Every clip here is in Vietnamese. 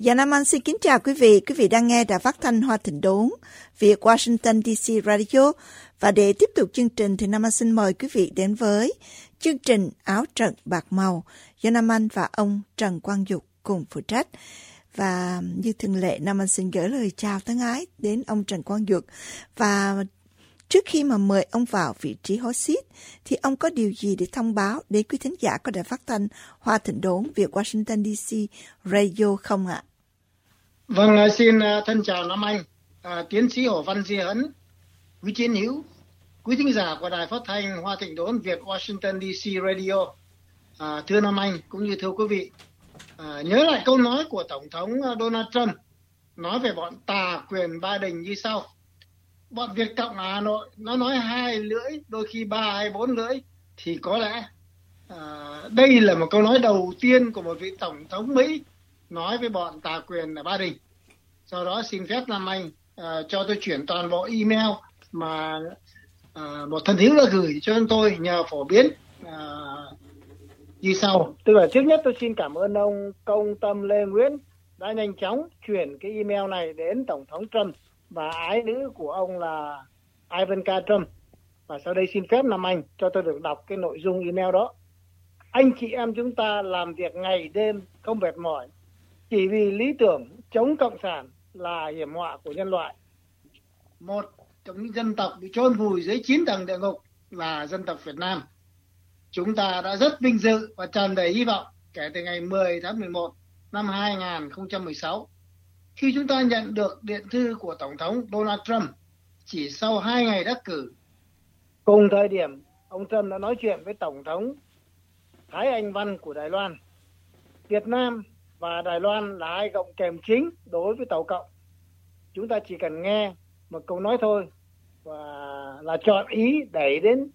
Dạ Nam Anh xin kính chào quý vị đang nghe Đài Phát thanh Hoa Thịnh Đốn, Việt Washington DC Radio. Và để tiếp tục chương trình thì Nam Anh xin mời quý vị đến với chương trình Áo Trận Bạc Màu do Nam Anh và ông Trần Quang Dục cùng phụ trách. Và như thường lệ, Nam Anh xin gửi lời chào thân ái đến ông Trần Quang Dục. Và trước khi mà mời ông vào vị trí host thì ông có điều gì để thông báo đến quý thính giả của Đài Phát thanh Hoa Thịnh Đốn, Việt Washington DC Radio không ạ? Vâng, xin thân chào Nam Anh, tiến sĩ Hồ Văn Di Hấn, quý chiến hữu, quý thính giả của Đài Phát thanh Hoa Thịnh Đốn, Việt Washington DC Radio. Thưa Nam Anh cũng như thưa quý vị, nhớ lại câu nói của Tổng thống Donald Trump nói về bọn tà quyền ba đình như sau: bọn Việt Cộng Hà Nội nó nói hai lưỡi, đôi khi ba hay bốn lưỡi, thì có lẽ đây là một câu nói đầu tiên của một vị Tổng thống Mỹ nói với bọn tà quyền ở Ba Đình. Do đó xin phép Nam Anh cho tôi chuyển toàn bộ email mà một thân hữu đã gửi cho tôi nhờ phổ biến như sau. Tức là trước nhất tôi xin cảm ơn ông Công Tâm Lê Nguyễn đã nhanh chóng chuyển cái email này đến Tổng thống Trump và ái nữ của ông là Ivanka Trump. Và sau đây xin phép Nam Anh cho tôi được đọc cái nội dung email đó. Anh chị em chúng ta làm việc ngày đêm không mệt mỏi chỉ vì lý tưởng chống cộng sản là hiểm họa của nhân loại. Một trong những dân tộc bị chôn vùi dưới 9 tầng địa ngục là dân tộc Việt Nam. Chúng ta đã rất vinh dự và tràn đầy hy vọng kể từ ngày 10 tháng 11 năm 2016 khi chúng ta nhận được điện thư của Tổng thống Donald Trump chỉ sau 2 ngày đắc cử. Cùng thời điểm, ông Trump đã nói chuyện với Tổng thống Thái Anh Văn của Đài Loan. Việt Nam và Đài Loan là hai gọng kềm chính đối với Tàu Cộng. Chúng ta chỉ cần nghe một câu nói thôi và là chọn ý đẩy đến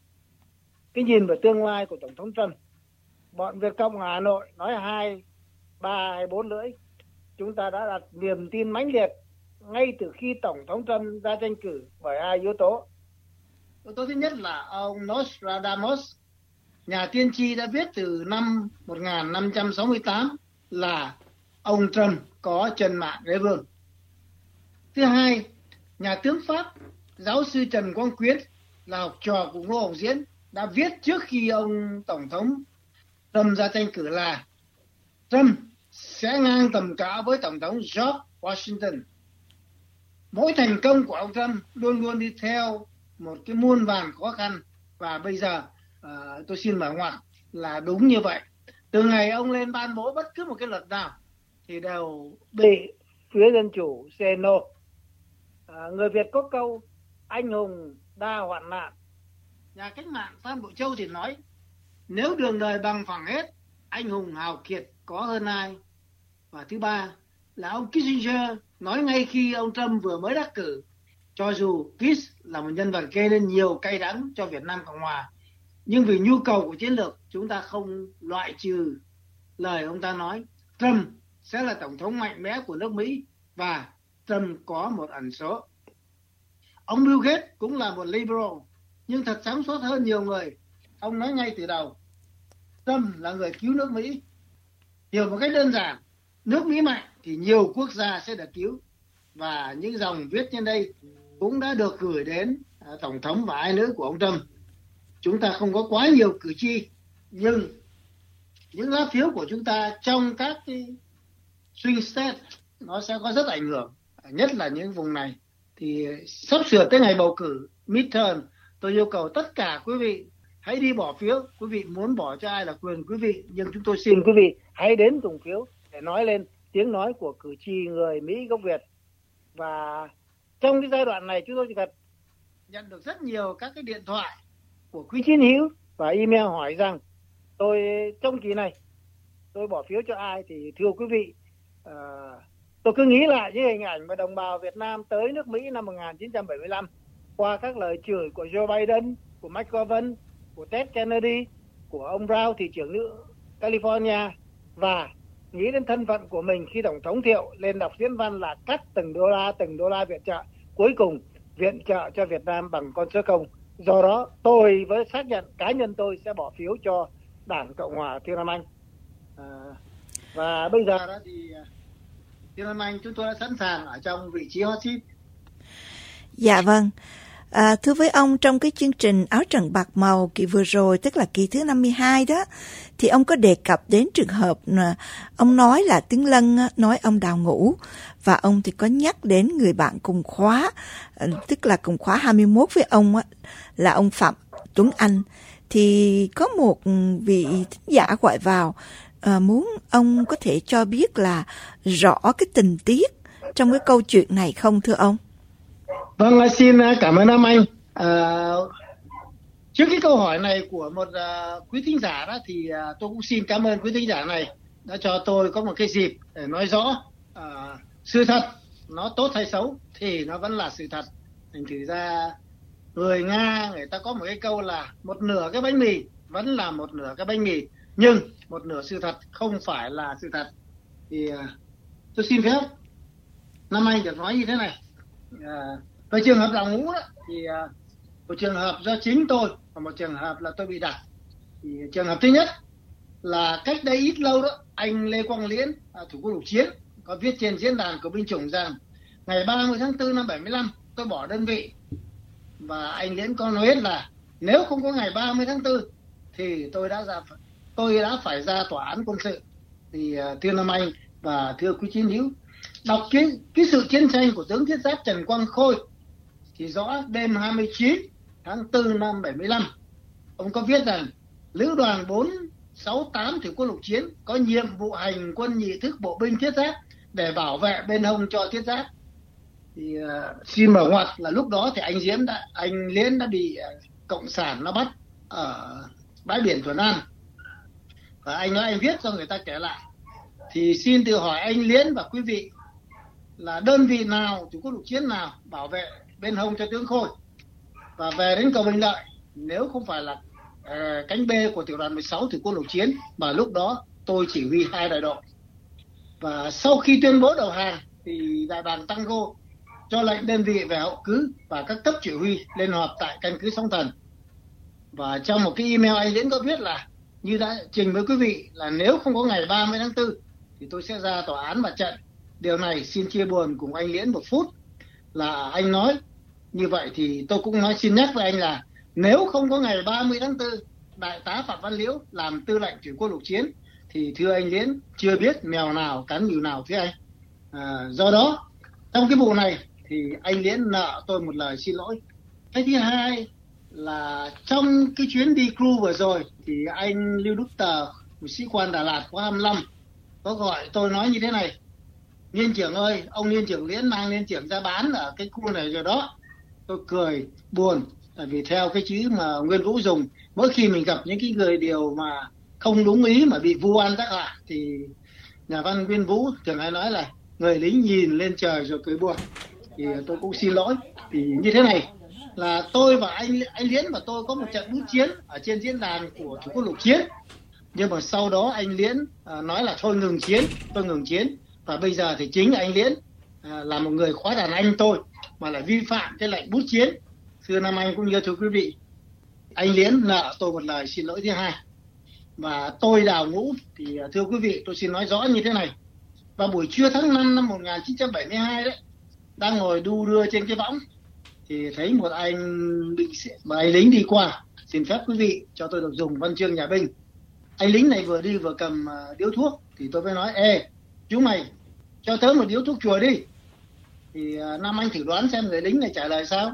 cái nhìn về tương lai của Tổng thống Trump. Bọn Việt Cộng Hà Nội nói 2, 3 hay 4 lưỡi. Chúng ta đã đặt niềm tin mãnh liệt ngay từ khi Tổng thống Trump ra tranh cử bởi hai yếu tố. Yếu tố thứ nhất là ông Nostradamus, nhà tiên tri, đã viết từ năm 1568 là ông Trump có chân mạng đế vương. Thứ hai, nhà tướng Pháp giáo sư Trần Quang Quyến là học trò của Ngô Hồng Diễn đã viết trước khi ông Tổng thống Trump ra tranh cử là Trump sẽ ngang tầm cao với Tổng thống George Washington. Mỗi thành công của ông Trump luôn luôn đi theo một cái muôn vàn khó khăn, và bây giờ tôi xin mở ngoặc là đúng như vậy. Từ ngày ông lên ban bố bất cứ một cái luật nào thì đều bị phía Dân Chủ say no. Người Việt có câu anh hùng đa hoạn nạn. Nhà cách mạng Phan Bội Châu thì nói nếu đường đời bằng phẳng hết, anh hùng hào kiệt có hơn ai. Và thứ ba là ông Kissinger nói ngay khi ông Trump vừa mới đắc cử, cho dù Kiss là một nhân vật gây nên nhiều cay đắng cho Việt Nam Cộng Hòa, nhưng vì nhu cầu của chiến lược, chúng ta không loại trừ lời ông ta nói Trump sẽ là tổng thống mạnh mẽ của nước Mỹ và Trump có một ẩn số. Ông Bill Gates cũng là một liberal nhưng thật sáng suốt hơn nhiều người. Ông nói ngay từ đầu Trump là người cứu nước Mỹ. Hiểu một cách đơn giản, nước Mỹ mạnh thì nhiều quốc gia sẽ được cứu. Và những dòng viết trên đây cũng đã được gửi đến Tổng thống và ái nữ của ông Trump. Chúng ta không có quá nhiều cử tri, nhưng những lá phiếu của chúng ta trong các cái swing state nó sẽ có rất ảnh hưởng, nhất là những vùng này. Thì sắp sửa tới ngày bầu cử midterm, tôi yêu cầu tất cả quý vị hãy đi bỏ phiếu. Quý vị muốn bỏ cho ai là quyền quý vị, nhưng chúng tôi xin quý vị hãy đến dùng phiếu để nói lên tiếng nói của cử tri người Mỹ gốc Việt. Và trong cái giai đoạn này chúng tôi chỉ cần nhận được rất nhiều các cái điện thoại của quý chiến hữu và email hỏi rằng tôi trong kỳ này tôi bỏ phiếu cho ai. Thì thưa quý vị, tôi cứ nghĩ lại những hình ảnh mà đồng bào Việt Nam tới nước Mỹ năm 1975 qua các lời chửi của Joe Biden, của McGovern, của Ted Kennedy, của ông Brown, thị trưởng nữ California, và nghĩ đến thân phận của mình khi Tổng thống Thiệu lên đọc diễn văn là cắt từng đô la viện trợ, cuối cùng viện trợ cho Việt Nam bằng con số 0. Do đó tôi với xác nhận cá nhân tôi sẽ bỏ phiếu cho Đảng Cộng Hòa, thưa Nam Anh. Và bây giờ đó thì Thiên Nam Anh, chúng tôi đã sẵn sàng ở trong vị trí hot seat. Dạ vâng. Thưa với ông, trong cái chương trình Áo Trần Bạc Màu kỳ vừa rồi, tức là kỳ thứ 52 đó, thì ông có đề cập đến trường hợp mà ông nói là Tiếng Lân nói ông đào ngũ, và ông thì có nhắc đến người bạn cùng khóa, tức là cùng khóa 21 với ông là ông Phạm Tuấn Anh. Thì có một vị thính giả gọi vào, muốn ông có thể cho biết là rõ cái tình tiết trong cái câu chuyện này không thưa ông? Vâng, xin cảm ơn Nam Anh. Trước cái câu hỏi này của một quý thính giả đó, thì tôi cũng xin cảm ơn quý thính giả này đã cho tôi có một cái dịp để nói rõ sự thật nó tốt hay xấu thì nó vẫn là sự thật. Thành thử ra người Nga người ta có một cái câu là một nửa cái bánh mì vẫn là một nửa cái bánh mì, nhưng một nửa sự thật không phải là sự thật. Thì tôi xin phép Nam Anh được nói như thế này. Về trường hợp đào ngũ đó, thì một trường hợp do chính tôi và một trường hợp là tôi bị đặt. Thì trường hợp thứ nhất là cách đây ít lâu đó, anh Lê Quang Liễn, thủ quân lục chiến, có viết trên diễn đàn của binh chủng rằng ngày 30 tháng 4 năm 75 tôi bỏ đơn vị, và anh Liễn có nói là nếu không có ngày 30 tháng 4 thì tôi đã phải ra tòa án quân sự. Thì thưa Nam Anh và thưa quý chiến hữu, đọc cái sự chiến tranh của tướng thiết giáp Trần Quang Khôi thì rõ đêm 29 tháng 4 năm 75, ông có viết rằng lữ đoàn 468 thủy quân lục chiến có nhiệm vụ hành quân nhị thức bộ binh thiết giáp để bảo vệ bên hông cho thiết giáp. Thì xin mở ngoặt là lúc đó thì anh Liễn đã bị cộng sản nó bắt ở bãi biển Thuận An, và anh nói anh viết cho người ta kể lại. Thì xin tự hỏi anh Liễn và quý vị là đơn vị nào, thủy quân lục chiến nào bảo vệ bên hông cho tướng Khôi và về đến cầu Bình Lợi nếu không phải là cánh B của tiểu đoàn 16 thủy quân lục chiến, mà lúc đó tôi chỉ huy 2 đại đội. Và sau khi tuyên bố đầu hàng thì đại đoàn Tango cho lệnh đơn vị về hậu cứ và các cấp chỉ huy lên họp tại căn cứ Sóng Thần. Và trong một cái email anh Liễn có viết là như đã trình với quý vị là nếu không có ngày 30 tháng 4 thì tôi sẽ ra tòa án mặt trận. Điều này xin chia buồn cùng anh Liễn một phút là anh nói như vậy, thì tôi cũng xin nhắc với anh là nếu không có ngày 30 tháng 4 đại tá Phạm Văn Liễu làm tư lệnh thủy quân lục chiến thì thưa anh Liễn chưa biết mèo nào cắn mèo nào thưa anh. Do đó trong cái vụ này thì anh Liễn nợ tôi một lời xin lỗi. Cái thứ hai là trong cái chuyến đi crew vừa rồi thì anh Lưu Đức Tờ, một sĩ quan Đà Lạt khóa 25, có gọi tôi nói như thế này: Liên trưởng ơi, ông Liên trưởng Liễn mang Liên trưởng ra bán ở cái khu này rồi đó. Tôi cười buồn, tại vì theo cái chữ mà Nguyên Vũ dùng, mỗi khi mình gặp những cái người điều mà không đúng ý mà bị vu oan tác hại thì nhà văn Nguyên Vũ thường hay nói là người lính nhìn lên trời rồi cười buồn. Thì tôi cũng xin lỗi. Thì như thế này là tôi và anh Liễn và tôi có một trận bút chiến ở trên diễn đàn của thủy quân lục chiến, nhưng mà sau đó anh Liễn nói là thôi ngừng chiến, tôi ngừng chiến. Và bây giờ thì chính anh Liễn là một người khóa đàn anh tôi mà lại vi phạm cái lệnh bút chiến. Thưa Nam Anh cũng như thưa quý vị, anh Liễn nợ tôi một lời xin lỗi thứ hai. Và tôi đào ngũ thì thưa quý vị, tôi xin nói rõ như thế này. Vào buổi trưa tháng 5 năm 1972 đấy, đang ngồi đu đưa trên cái võng thì thấy một anh lính đi qua. Xin phép quý vị cho tôi được dùng văn chương nhà binh. Anh lính này vừa đi vừa cầm điếu thuốc, thì tôi mới nói: ê chú mày, cho tớ một điếu thuốc chùa đi. Thì Nam Anh thử đoán xem người lính này trả lời sao?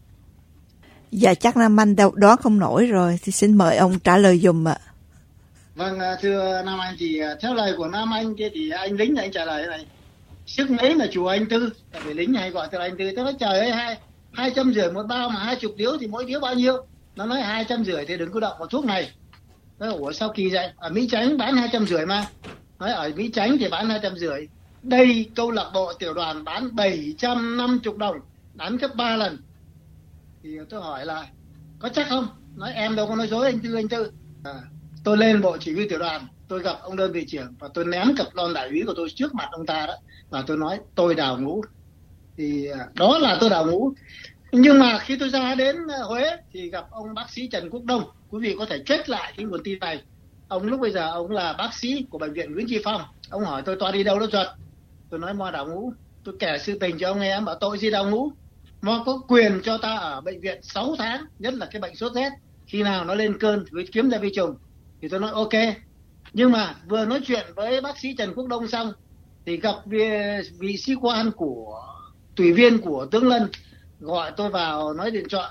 Dạ chắc Nam Anh đó không nổi rồi, thì xin mời ông trả lời dùm ạ. Vâng, thưa Nam Anh, thì theo lời của Nam Anh kia thì anh lính này anh trả lời thế này: sức mấy mà chùa anh Tư? Tại vì lính này gọi từ anh Tư. Tôi nói trời ơi, 250 một bao mà 20 điếu thì mỗi điếu bao nhiêu? Nó nói 250 thì đừng có động vào thuốc này. Nói ủa sao kỳ vậy? Ở Mỹ Chánh bán 250 mà. Nói ở Mỹ Chánh thì bán 250. Đây câu lạc bộ tiểu đoàn bán 750 đồng, bán gấp 3 lần. Thì tôi hỏi là có chắc không? Nói em đâu có nói dối anh Tư. Tôi lên bộ chỉ huy tiểu đoàn, tôi gặp ông đơn vị trưởng và tôi ném cặp lon đại úy của tôi trước mặt ông ta đó, và tôi nói tôi đào ngũ. Thì đó là tôi đào ngũ. Nhưng mà khi tôi ra đến Huế thì gặp ông bác sĩ Trần Quốc Đông. Quý vị có thể check lại cái nguồn tin này. Ông lúc bây giờ ông là bác sĩ của bệnh viện Nguyễn Tri Phong. Ông hỏi tôi toa đi đâu đó Duật. Tôi nói Mo đào ngũ, tôi kể sự tình cho ông nghe. Ông bảo tội gì đào ngũ, Mo có quyền cho ta ở bệnh viện 6 tháng, nhất là cái bệnh sốt rét, khi nào nó lên cơn thì kiếm ra vi trùng. Thì tôi nói ok. Nhưng mà vừa nói chuyện với bác sĩ Trần Quốc Đông xong thì gặp vị sĩ quan của tùy viên của tướng Lân gọi tôi vào nói điện thoại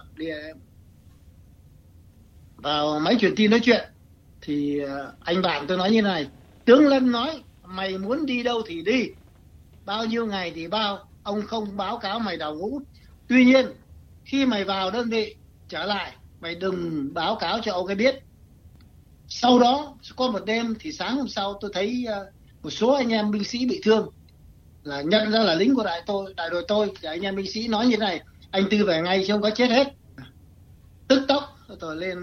vào máy truyền tin nói chuyện. Thì anh bạn tôi nói như này: tướng Lân nói mày muốn đi đâu thì đi, bao nhiêu ngày thì bao, ông không báo cáo mày đào ngũ. Tuy nhiên khi mày vào đơn vị trở lại, mày đừng báo cáo cho ông ấy biết. Sau đó có một đêm thì sáng hôm sau tôi thấy một số anh em binh sĩ bị thương, là nhận ra là lính của đại đội tôi. Thì anh em binh sĩ nói như thế này: anh Tư về ngay chứ không có chết hết. Tức tốc tôi lên,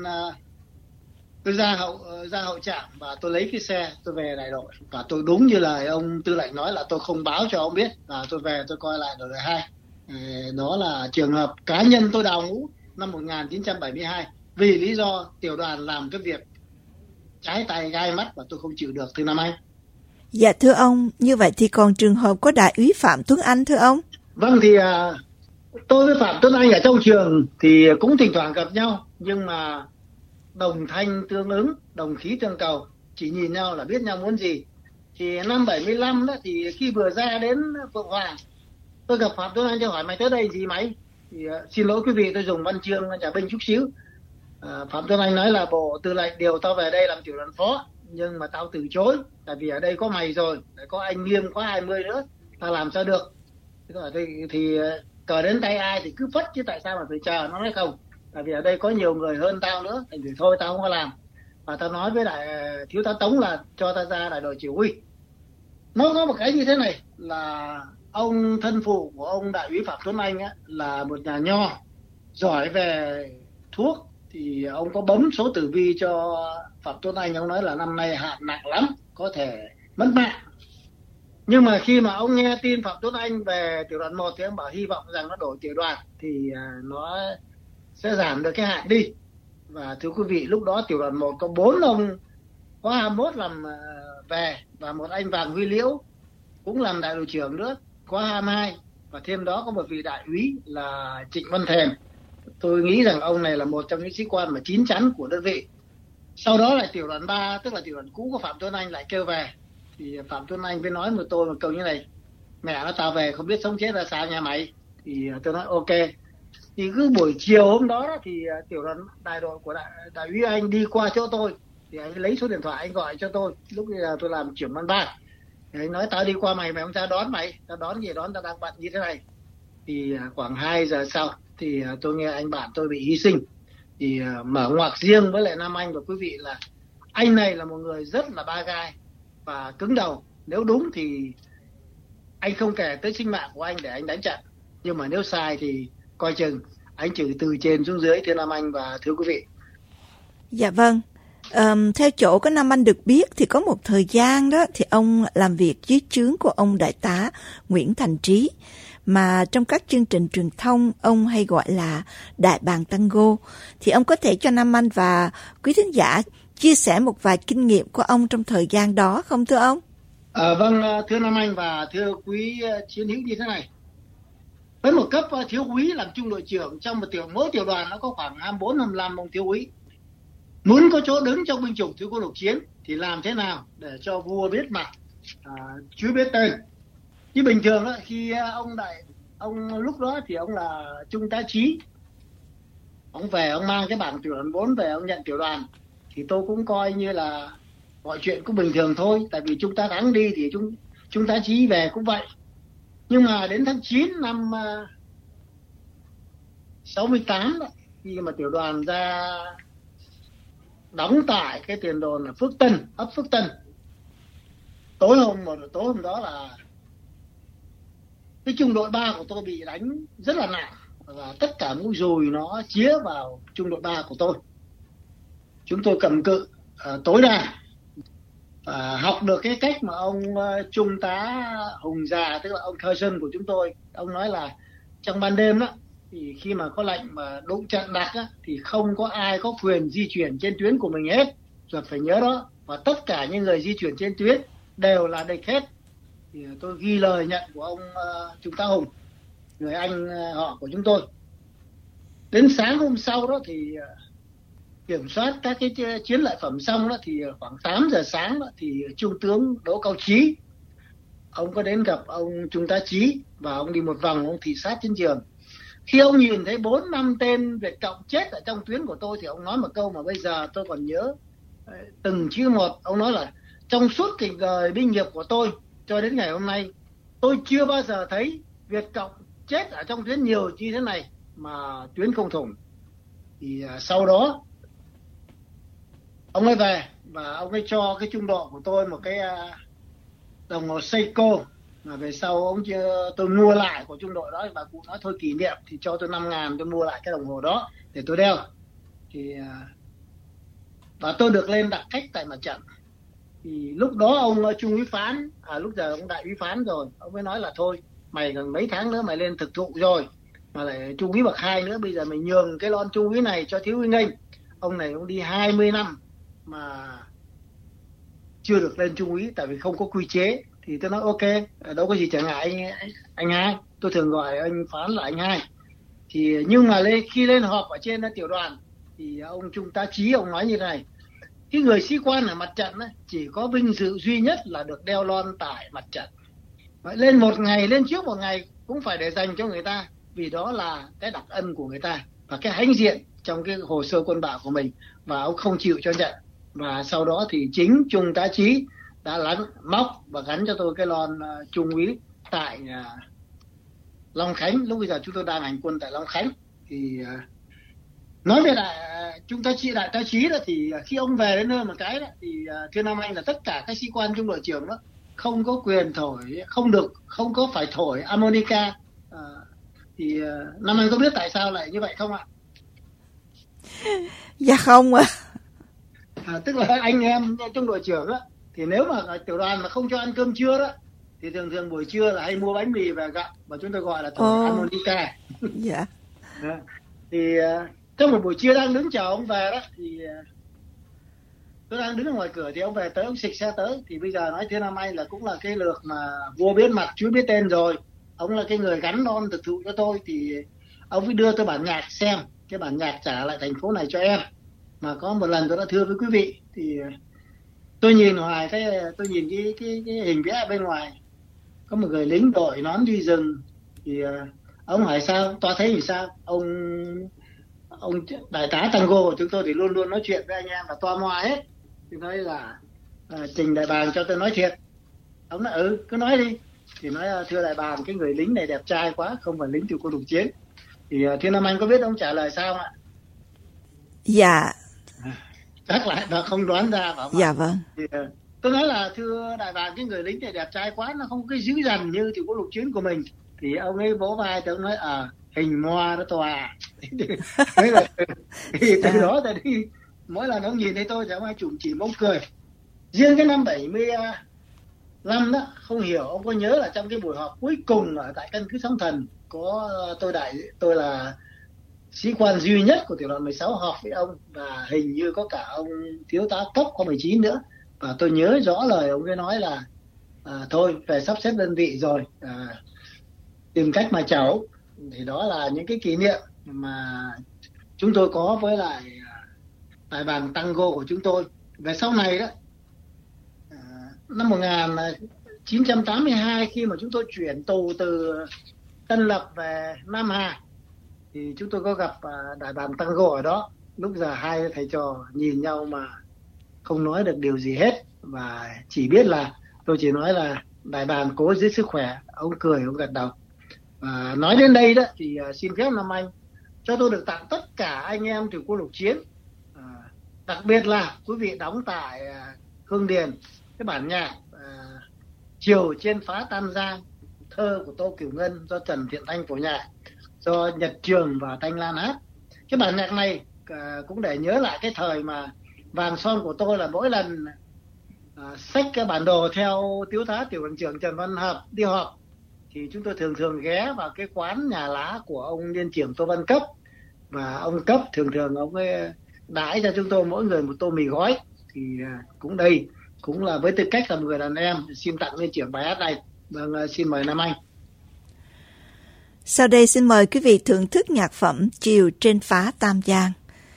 tôi ra hậu trạm và tôi lấy cái xe tôi về đại đội. Và tôi đúng như là ông tư lệnh nói là tôi không báo cho ông biết, và tôi về tôi coi lại đội 2. Đó là trường hợp cá nhân tôi đào ngũ năm 1972 vì lý do tiểu đoàn làm cái việc trái tay gai mắt và tôi không chịu được, thưa Nam Anh. Dạ thưa ông, như vậy thì còn trường hợp có đại úy Phạm Tuấn Anh thưa ông? Vâng, thì tôi với Phạm Tuấn Anh ở trong trường thì cũng thỉnh thoảng gặp nhau, nhưng mà đồng thanh tương ứng, đồng khí tương cầu, chỉ nhìn nhau là biết nhau muốn gì. Thì năm 75 đó, thì khi vừa ra đến Phượng Hoàng, tôi gặp Phạm Tuấn Anh, tôi hỏi mày tới đây gì mày? Thì xin lỗi quý vị, tôi dùng văn chương nhà binh chút xíu. Phạm Tuấn Anh nói là bộ tư lệnh điều tao về đây làm tiểu đoàn phó, nhưng mà tao từ chối, tại vì ở đây có mày rồi, có anh Liêm khóa 20 nữa, tao làm sao được. Thì cờ đến tay ai thì cứ phất, chứ tại sao mà phải chờ. Nó nói không, tại vì ở đây có nhiều người hơn tao nữa, thì thôi tao không có làm. Và tao nói với thiếu tá Tống là cho tao ra đại đội chỉ huy. Nó có một cái như thế này, là ông thân phụ của ông đại úy Phạm Tuấn Anh á, là một nhà nho giỏi về thuốc. Thì ông có bấm số tử vi cho Phạm Tuấn Anh, ông nói là năm nay hạn nặng lắm, có thể mất mạng. Nhưng mà khi mà ông nghe tin Phạm Tuấn Anh về tiểu đoàn 1 thì ông bảo hy vọng rằng nó đổi tiểu đoàn thì nó sẽ giảm được cái hạn đi. Và thưa quý vị, lúc đó tiểu đoàn 1 có 4 ông khóa 21 làm về, và một anh Vàng Huy Liễu cũng làm đại đội trưởng nữa, khóa 22, và thêm đó có một vị đại úy là Trịnh Văn Thèn. Tôi nghĩ rằng ông này là một trong những sĩ quan mà chín chắn của đơn vị. Sau đó là tiểu đoàn 3, tức là tiểu đoàn cũ của Phạm Tuấn Anh lại kêu về. Thì Phạm Tuấn Anh mới nói một câu như này: mẹ nó tao về không biết sống chết ra sao nhà mày. Thì tôi nói ok. Thì cứ buổi chiều hôm đó thì tiểu đoàn đại đội của đại úy Anh đi qua chỗ tôi, thì anh lấy số điện thoại anh gọi cho tôi. Lúc bây giờ tôi làm trưởng ban 3. Thì anh nói tao đi qua mày không ra đón mày. Tao đón gì đón, tao đang bận như thế này. Thì khoảng 2 giờ sau thì tôi nghe anh bạn tôi bị hy sinh. Thì mở ngoặc riêng với lại Nam Anh và quý vị là anh này là một người rất là ba gai và cứng đầu. Nếu đúng thì anh không kể tới sinh mạng của anh để anh đánh trận, nhưng mà nếu sai thì coi chừng anh trừ từ trên xuống dưới, thưa Nam Anh và thưa quý vị. Dạ vâng. Theo chỗ có Nam Anh được biết thì có một thời gian đó thì ông làm việc dưới trướng của ông đại tá Nguyễn Thành Trí, mà trong các chương trình truyền thông ông hay gọi là đại bàng tango. Thì ông có thể cho Nam Anh và quý thính giả chia sẻ một vài kinh nghiệm của ông trong thời gian đó không thưa ông? Vâng, thưa Nam Anh và thưa quý chiến hữu như thế này. Với một cấp thiếu úy làm trung đội trưởng, trong mỗi tiểu đoàn nó có khoảng 24-25 ông thiếu úy. Muốn có chỗ đứng trong binh chủng thiếu quân lục chiến thì làm thế nào để cho vua biết mặt, chúa biết tên. Như bình thường đó, khi ông lúc đó thì ông là trung tá Trí, ông về ông mang cái bảng tiểu đoàn 4 về ông nhận tiểu đoàn, thì tôi cũng coi như là mọi chuyện cũng bình thường thôi, tại vì trung tá Thắng đi thì trung tá Trí về cũng vậy. Nhưng mà đến tháng 9 năm 68 đó, khi mà tiểu đoàn ra đóng tại cái tiền đồn là Phước Tân, ấp Phước Tân, tối hôm đó là cái trung đội 3 của tôi bị đánh rất là nặng, và tất cả mũi dùi nó chĩa vào trung đội 3 của tôi. Chúng tôi cầm cự tối đa, học được cái cách mà ông trung tá Hùng Già, tức là ông Khơi Sơn của chúng tôi, ông nói là trong ban đêm đó thì khi mà có lệnh mà đụng trận đặc á, thì không có ai có quyền di chuyển trên tuyến của mình hết, rồi phải nhớ đó. Và tất cả những người di chuyển trên tuyến đều là địch hết. thì tôi ghi lời nhận của ông Trung tá Hùng, người anh họ của chúng tôi. Đến sáng hôm sau đó thì kiểm soát các cái chiến lợi phẩm xong đó, thì khoảng 8 giờ sáng đó, thì Trung tướng Đỗ Cao Trí, ông có đến gặp ông Trung tá Trí và ông đi một vòng, ông thị sát chiến trường. Khi ông nhìn thấy 4-5 tên Việt Cộng chết ở trong tuyến của tôi thì ông nói một câu mà bây giờ tôi còn nhớ từng chữ một. Ông nói là trong suốt cuộc đời binh nghiệp của tôi cho đến ngày hôm nay, tôi chưa bao giờ thấy Việt Cộng chết ở trong tuyến nhiều như thế này mà tuyến không thủng. Thì sau đó ông ấy về và ông ấy cho cái trung đội của tôi một cái đồng hồ Seiko, mà về sau ông tôi mua lại của trung đội đó. Bà cụ nói thôi kỷ niệm thì cho tôi 5.000 tôi mua lại cái đồng hồ đó để tôi đeo. Thì và tôi được lên đặc cách tại mặt trận. Thì lúc đó ông trung úy Phán, lúc giờ ông đại úy Phán rồi, ông mới nói là thôi mày còn mấy tháng nữa mày lên thực thụ rồi, mà lại trung úy bậc 2 nữa, bây giờ mày nhường cái lon trung úy này cho thiếu úy Nghênh. Ông này ông đi 20 năm mà chưa được lên trung úy tại vì không có quy chế. Thì tôi nói ok, đâu có gì trở ngại anh hai, tôi thường gọi anh Phán là anh hai. Thì nhưng mà khi lên họp ở trên tiểu đoàn thì ông Trung tá Trí ông nói như này: cái người sĩ quan ở mặt trận ấy, chỉ có vinh dự duy nhất là được đeo lon tại mặt trận. Vậy lên một ngày, lên trước một ngày cũng phải để dành cho người ta, vì đó là cái đặc ân của người ta và cái hãnh diện trong cái hồ sơ quân bảo của mình, và ông không chịu cho nhận. Và sau đó thì chính Trung tá Trí đã móc và gắn cho tôi cái lon trung úy tại Long Khánh. Lúc bây giờ chúng tôi đang hành quân tại Long Khánh. Thì nói về Trung tá Trí, đại tá Trí đó, thì khi ông về đến nơi một cái đó, thì thưa Nam Anh là tất cả các sĩ quan trung đội trưởng đó không có quyền thổi, không có phải thổi harmonica. Thì Nam Anh có biết tại sao lại như vậy không ạ? Dạ không ạ. Tức là anh em trung đội trưởng á, thì nếu mà tiểu đoàn mà không cho ăn cơm trưa đó, thì thường buổi trưa là hay mua bánh mì và gạo, và chúng tôi gọi là thổi harmonica. Dạ. Thì trong một buổi trưa đang đứng chờ ông về đó, thì tôi đang đứng ở ngoài cửa thì ông về tới, ông xịch xe tới. Thì bây giờ nói thế Nam Anh là cũng là cái lượt mà vua biết mặt chúa biết tên rồi. Ông là cái người gắn lon thực thụ cho tôi, thì ông mới đưa tôi bản nhạc xem, cái bản nhạc Trả Lại Thành Phố Này Cho Em mà có một lần tôi đã thưa với quý vị. Thì tôi nhìn hoài, tôi nhìn cái hình vẽ bên ngoài có một người lính đội nón đi rừng. Thì ông hỏi sao, toa thấy thì sao? Ông đại tá tango của chúng tôi thì luôn luôn nói chuyện với anh em là toa moa hết. Thì nói là Trình đại bàng cho tôi nói thiệt. Ông nói cứ nói đi. Thì nói thưa đại bàng, cái người lính này đẹp trai quá, không phải lính từ quân lục chiến. Thì thưa Nam Anh có biết ông trả lời sao ạ? Dạ. Chắc lại là không đoán ra phải không? Dạ vâng. Thì tôi nói là thưa đại bàng, cái người lính này đẹp trai quá, nó không có cái dữ dằn như tiểu quân lục chiến của mình. Thì ông ấy vỗ vai tôi, ông nói hình moa đó tòa. Thì từ đó tới đi, mỗi lần ông nhìn thấy tôi thì ông ấy chủng chỉ mông cười. Riêng cái năm 75 đó, không hiểu ông có nhớ là trong cái buổi họp cuối cùng ở tại căn cứ Sóng Thần, có tôi là sĩ quan duy nhất của tiểu đoàn 16 họp với ông, và hình như có cả ông thiếu tá cấp có 19 nữa. Và tôi nhớ rõ lời ông ấy nói là thôi về sắp xếp đơn vị rồi, tìm cách mà cháu. Thì đó là những cái kỷ niệm mà chúng tôi có với lại đại bàng tango của chúng tôi. Về sau này đó, năm 1982 khi mà chúng tôi chuyển tù từ Tân Lập về Nam Hà, thì chúng tôi có gặp đại bàng tango ở đó. Lúc giờ hai thầy trò nhìn nhau mà không nói được điều gì hết, và chỉ biết là tôi chỉ nói là đại bàng cố giữ sức khỏe. Ông cười, ông gật đầu. Và nói đến đây đó thì xin phép Nam Anh cho tôi được tặng tất cả anh em từ quân lục chiến, đặc biệt là quý vị đóng tại Hương Điền, cái bản nhạc Chiều Trên Phá Tam Giang, thơ của Tô Kiểu Ngân, do Trần Thiện Thanh phổ nhạc, do Nhật Trường và Thanh Lan hát. Cái bản nhạc này cũng để nhớ lại cái thời mà vàng son của tôi là mỗi lần xách cái bản đồ theo thiếu tá tiểu đoàn trưởng Trần Văn Hợp đi họp, thì chúng tôi thường ghé vào cái quán nhà lá của ông liên trưởng Tô Văn Cấp, và ông Cấp thường ông ấy đãi cho chúng tôi mỗi người một tô mì gói. Thì cũng đây cũng là với tư cách là một người đàn em xin tặng liên trưởng bài hát này. Vâng, xin mời Nam Anh. Sau đây xin mời quý vị thưởng thức nhạc phẩm Chiều trên phá Tam Giang.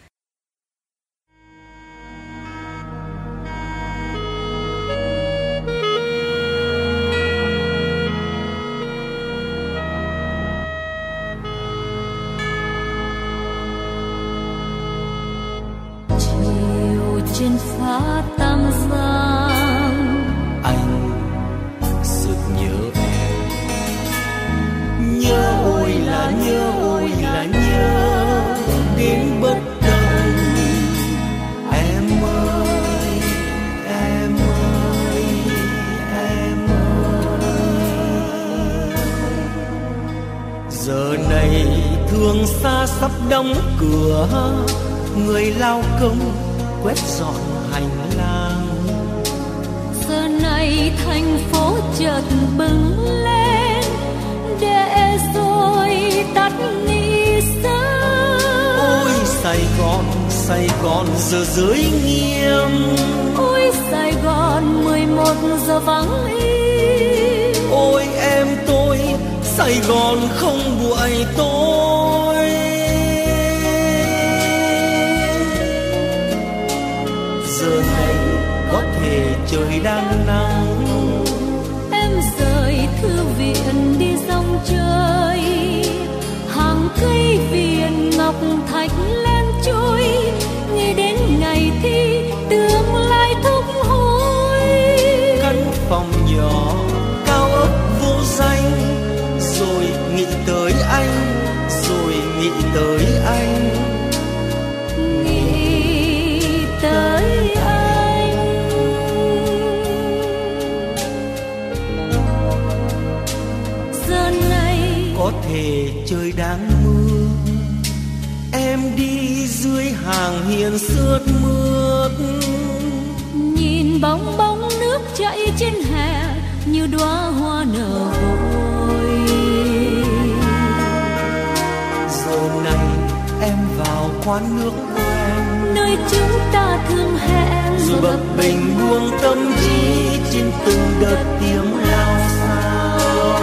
Chiều trên phá Tam Giang, anh sực nhớ em. Nhớ ôi là nhớ, ôi là nhớ đến bất tận. Em ơi, em ơi, em ơi. Giờ này thương xa sắp đóng cửa, người lao công quét dọn hành lang. giờ này thành phố chợt bừng lên để rồi tắt đi sớm. Ôi Sài Gòn giờ giới nghiêm. Ôi Sài Gòn 11 giờ vắng im. Ôi em tôi, Sài Gòn không buổi tối. Giờ này có thể trời đang nắng. Em rời thư viện đi dòng chơi, hàng cây viền ngọc thạch lên trôi, nghĩ đến ngày thi tương lai thúc hối. Căn phòng nhỏ cao ốc vô danh, rồi nghĩ tới anh, rồi nghĩ tới anh. Nghĩ tới anh. Giờ này Có thể trời đang mưa, em đi dưới hàng hiên sướt mướt. nhìn bóng bóng nước chảy trên hè như đóa hoa nở vội. Giờ này em vào quán nước quen, Nơi chúng ta thường hẹn rồi bập bềnh buông tâm trí trên từng đợt tiếng lao sao.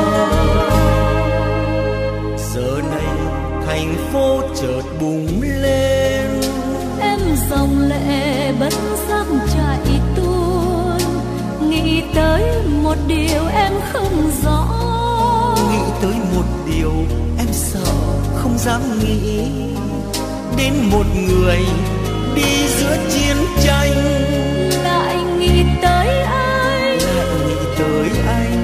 Giờ này thành phố chợt bùng lên, em dòng lệ bất giác chạy tuôn, nghĩ tới một điều em không rõ. nghĩ tới một điều em sợ không dám nghĩ, đến một người đi giữa chiến tranh. Lại nghĩ tới anh, Lại nghĩ tới anh,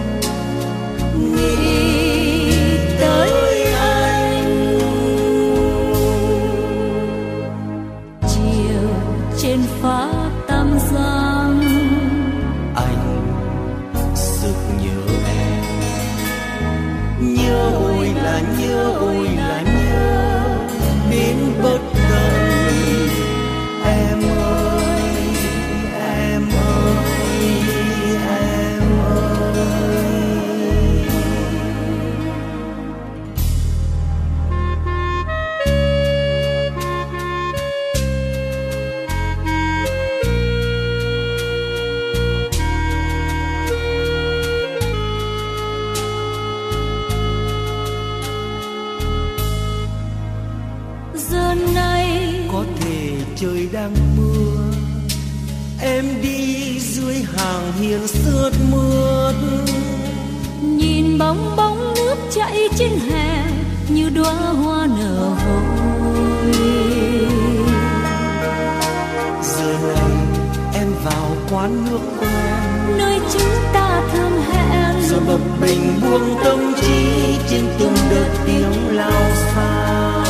nghĩ tới anh. Chiều trên phá Tam Giang, anh sực nhớ em. Nhớ ôi là nhớ, ôi là nhớ đến bất tận. Em ơi, em ơi, em ơi. giờ này Có thể trời đang mưa, em đi dưới hàng hiên sướt mướt. nhìn bóng bóng nước chảy trên hè như đóa hoa nở vội. Giờ này em vào quán nước quen, Nơi chúng ta thường hẹn rồi bập bềnh buông tâm trí trên từng đợt tiếng lao sao.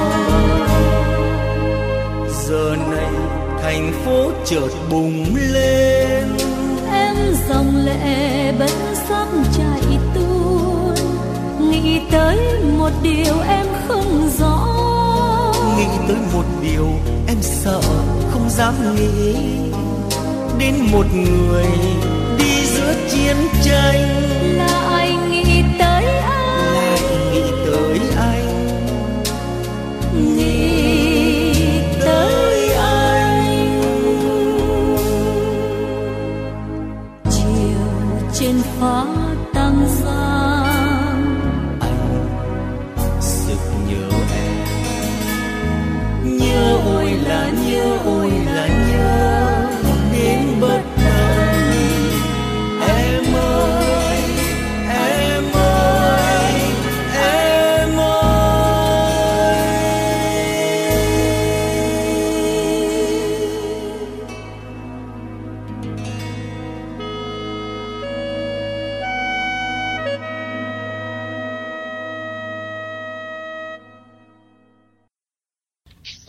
Giờ này thành phố chợt bùng lên, em dòng lệ bất giác chạy tuôn, nghĩ tới một điều em không rõ. nghĩ tới một điều em sợ không dám nghĩ, đến một người đi giữa chiến tranh. Lại nghĩ tới anh, Lại nghĩ tới anh, nghĩ tới anh. Chiều trên phá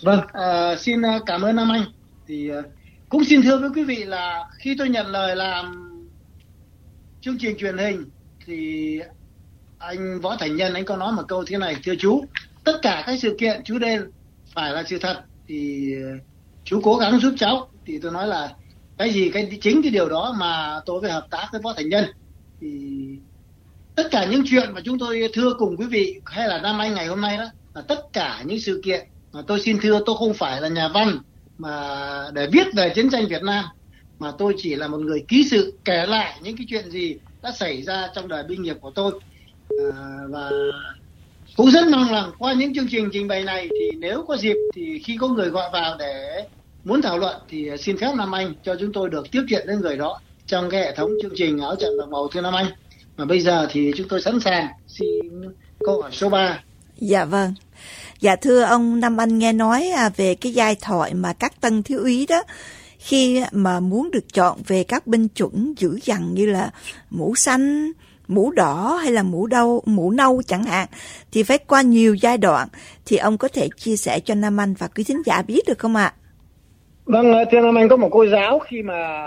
Vâng, xin cảm ơn Nam Anh. Thì cũng xin thưa với quý vị là khi tôi nhận lời làm chương trình truyền hình thì anh Võ Thành Nhân anh có nói một câu thế này: thưa chú, tất cả các sự kiện chú đến phải là sự thật thì chú cố gắng giúp cháu. Thì tôi nói là chính cái điều đó mà tôi phải hợp tác với Võ Thành Nhân. Thì tất cả những chuyện mà chúng tôi thưa cùng quý vị hay là Nam Anh ngày hôm nay đó là tất cả những sự kiện mà tôi xin thưa. Tôi không phải là nhà văn mà để viết về chiến tranh Việt Nam, mà tôi chỉ là một người ký sự kể lại những cái chuyện gì đã xảy ra trong đời binh nghiệp của tôi. Và cũng rất mong rằng qua những chương trình trình bày này thì nếu có dịp thì khi có người gọi vào để muốn thảo luận thì xin phép Nam Anh cho chúng tôi được tiếp chuyện đến người đó trong cái hệ thống chương trình Áo Trận Bạc Màu, thưa Nam Anh. Mà bây giờ thì chúng tôi sẵn sàng xin câu hỏi số 3. Dạ vâng. Dạ thưa ông Nam Anh, nghe nói về cái giai thoại mà các tân thiếu úy đó khi mà muốn được chọn về các binh chủng dữ dằn như là mũ xanh, mũ đỏ hay là mũ nâu chẳng hạn thì phải qua nhiều giai đoạn, thì ông có thể chia sẻ cho Nam Anh và quý thính giả biết được không ạ? Vâng, thưa Nam Anh, có một cô giáo khi mà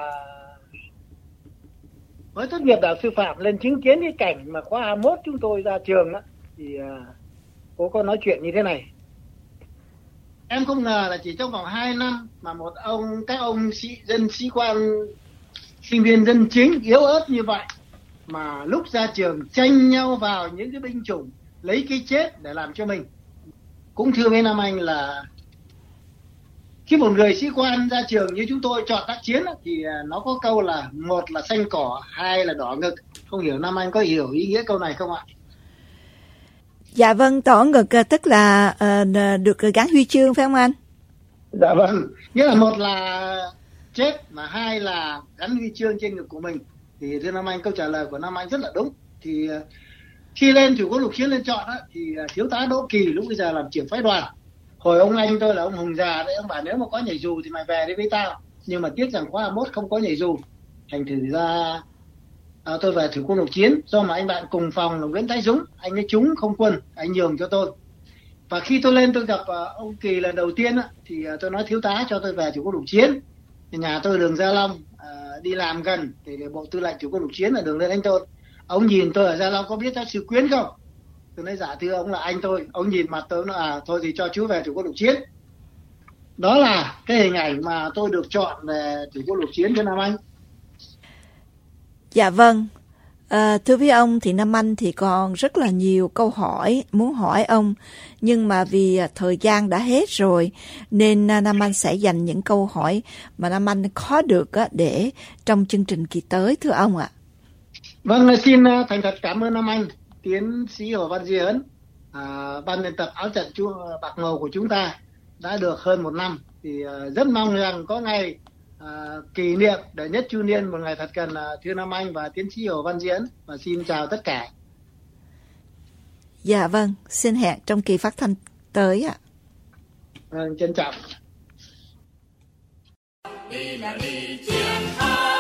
mới tốt nghiệp đại học sư phạm lên chứng kiến cái cảnh mà khóa 21 chúng tôi ra trường đó, thì cô có nói chuyện như thế này: em không ngờ là chỉ trong vòng 2 năm mà các ông sĩ quan sinh viên dân chính yếu ớt như vậy mà lúc ra trường tranh nhau vào những cái binh chủng lấy cái chết để làm cho mình. Cũng thưa với Nam Anh là khi một người sĩ quan ra trường như chúng tôi chọn tác chiến thì nó có câu là một là xanh cỏ, hai là đỏ ngực. Không hiểu Nam Anh có hiểu ý nghĩa câu này không ạ? Dạ vâng, đỏ ngực tức là được gắn huy chương phải không anh? Dạ vâng, nghĩa là một là chết mà hai là gắn huy chương trên ngực của mình. Thì thưa Nam Anh, câu trả lời của Nam Anh rất là đúng. Thì khi lên Thủy quân lục chiến lên chọn thì thiếu tá Đỗ Kỳ lúc bây giờ làm trưởng phái đoàn. Hồi ông anh tôi là ông Hùng già đấy, ông bảo nếu mà có nhảy dù thì mày về đây với tao. Nhưng mà tiếc rằng khóa 21 không có nhảy dù. Thành thử ra tôi về Thủy quân lục chiến. Do mà anh bạn cùng phòng là Nguyễn Thái Dũng, anh ấy trúng không quân, anh nhường cho tôi. Và khi tôi lên tôi gặp ông Kỳ lần đầu tiên thì tôi nói thiếu tá cho tôi về Thủy quân lục chiến. Thì nhà tôi đường Gia Long, đi làm gần thì bộ tư lệnh Thủy quân lục chiến là đường Lê Thanh Tôn. Ông nhìn tôi ở Gia Long có biết cháu Sư Quyến không? Tôi nói dạ thưa ông là anh tôi. Ông nhìn mặt tôi nói thôi thì cho chú về Thủy quân lục chiến. Đó là cái hình ảnh mà tôi được chọn về Thủy quân lục chiến cho Nam Anh. Dạ vâng. Thưa với ông thì Nam Anh thì còn rất là nhiều câu hỏi muốn hỏi ông, nhưng mà vì thời gian đã hết rồi nên Nam Anh sẽ dành những câu hỏi mà Nam Anh khó được để trong chương trình kỳ tới, thưa ông ạ. Vâng, xin thành thật cảm ơn Nam Anh. Tiến sĩ Hồ Văn Duy Ấn, ban biên tập Áo Trận Bạc Màu của chúng ta đã được hơn 1 năm. Thì rất mong rằng có ngày kỷ niệm để nhất chu niên một ngày thật gần thưa Nam Anh và tiến sĩ Hồ Văn Duy Ấn. Và xin chào tất cả. Dạ vâng, xin hẹn trong kỳ phát thanh tới ạ. Vâng, trân trọng. Đi là đi chiến thắng.